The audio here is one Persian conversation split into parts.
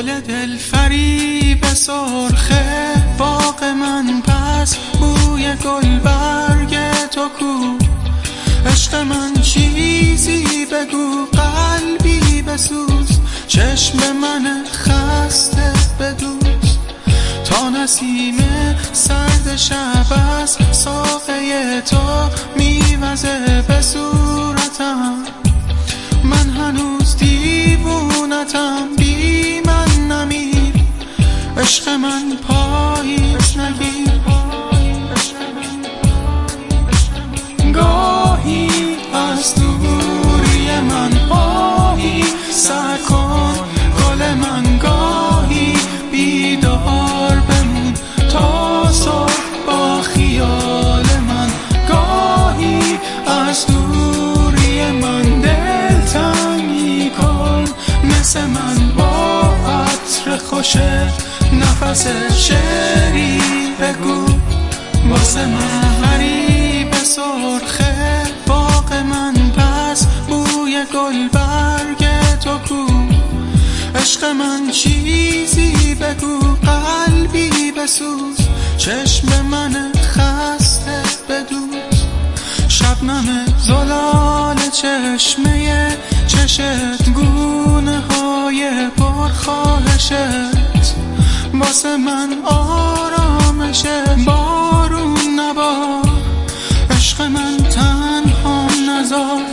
گل دل فریب سرخه باغ من، پس بوی گل برگ تو کو؟ عشق من چیزی بگو، قلبی بسوز، چشم من خسته بدوز. تا نسیم سرد شب از ساقه تو میوزه به صورتم، من هنوز دیوونتم، بی من نمیر، عشق من پاییز نگیر. گاهی از دوری من آهی سر کن گل من، گاهی بیدار بمون تا صبح با خیال من. گاهی از دوری من دلتنگی کن، مثل من با عطر خوش نفس شعری بگو واسه من. غریب سرخه باغ من، پس بوی گل برگ تو کو؟ عشق من چیزی بگو، قلبی بسوز، چشم من خسته بدوز. شبنم زلال چشمه چشت، گونه های پرخواهشت، واسه من آرامشه. بارون نبار، عشق من تنها نذار.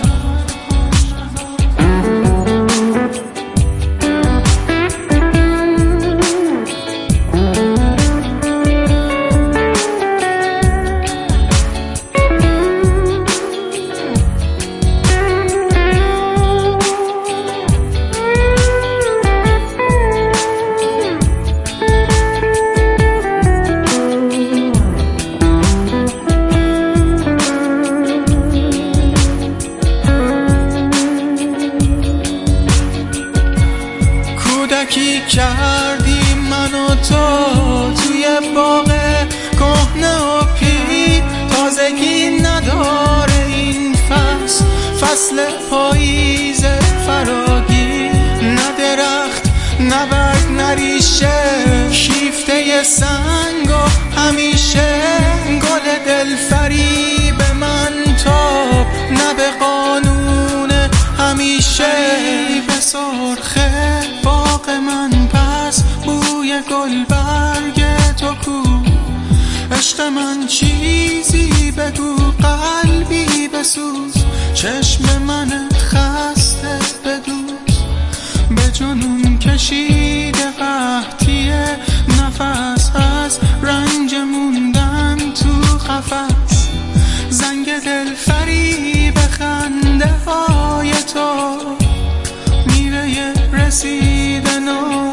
کودکی کردی من و تو توی باغ کهنه و پیر، تازگی نداره این فصل، فصل پاییز فراگیر. نه درخت نه برگ نه ریشه، شیفته سنگ و همیشه گل دل فریب من تاب، نه به قانون همیشه. به سرخه باغ من، پس بوی گل برگ تو کو؟ عشق من چیزی بگو، قلبی بسوز، چشم من خسته بدوز. به جنون کشیده قحطی نفس، از رنج موندن تو قفس. زنگ دل فریب خنده های تو میره یه رسیده نو.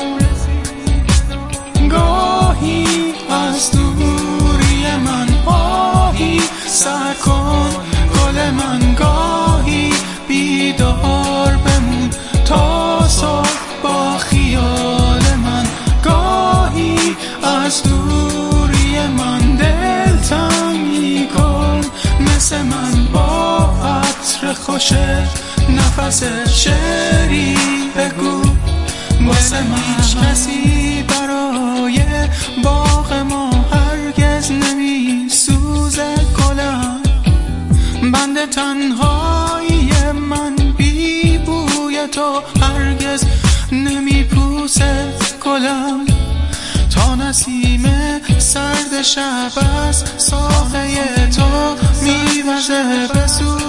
گاهی از دوری من آهی سر کن گل من، گاهی بیدار بمون تا صبح با خیال من. گاهی از دوری من دلتنگی کن، مثل من با عطر خوش نفس شعری بگو واسه من. هیچ کسی برای باغ ما هرگز نمی سوزه گلم، بند تنهایی من بی بوی تو هرگز نمی پوسه گلم. تا نسیم سرد شب از ساقه تو میوزه به صورتم،